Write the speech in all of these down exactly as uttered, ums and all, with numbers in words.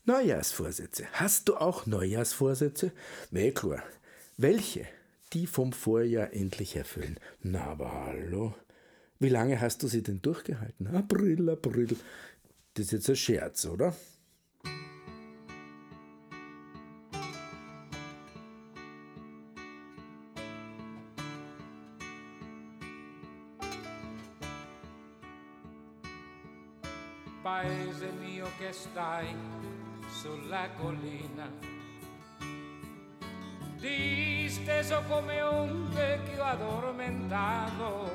Neujahrsvorsätze. Hast du auch Neujahrsvorsätze? Nee, klar. Welche? Die vom Vorjahr endlich erfüllen. Na, aber hallo. Wie lange hast du sie denn durchgehalten? April, April. Das ist jetzt ein Scherz, oder? Paese mio che stai sulla collina, disteso come un vecchio addormentato,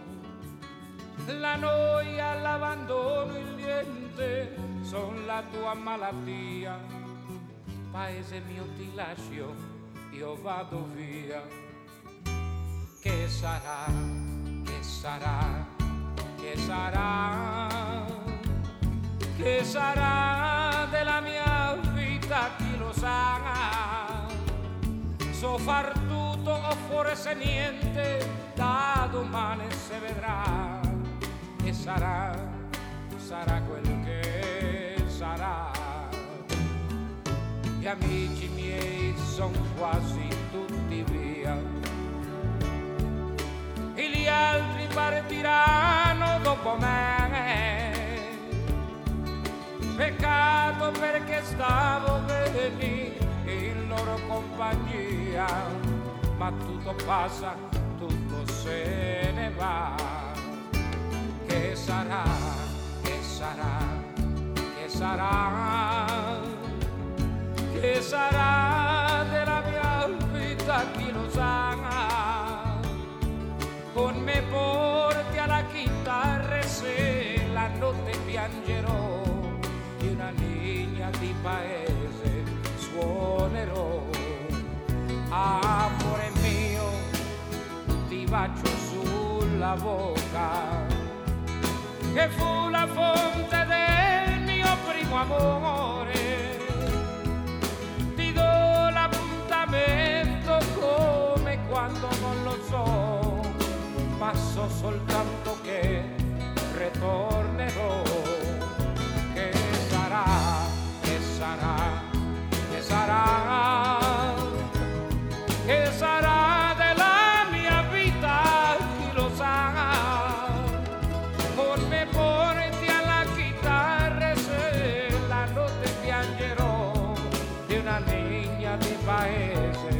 la noia, l'abbandono, il niente son la tua malattia. Paese mio ti lascio, io vado via. Che sarà, che sarà, che sarà? Che sarà della mia vita, chi lo sa? So far tutto o forse niente, da domani si vedrà. E sarà, sarà quel che sarà. Gli amici miei son quasi tutti via e gli altri partiranno dopo me. Peccato perché stavo bene in loro compagnia, ma tutto passa, tutto se ne va. Che sarà, che sarà, che sarà, che sarà della mia vita, chi lo sa? Con me porti alla chitarra e se la notte piangerò, una linea di paese suonerò. Amore mio, ti bacio sulla bocca, che fu la fonte del mio primo amore. Ti do l'appuntamento come quando non lo so, passo soltanto che ritornerò. Che sarà, che sarà, che sarà della mia vita, chi lo sa? Con me porti alla chitarra e se la notte piangerò di una legna di paese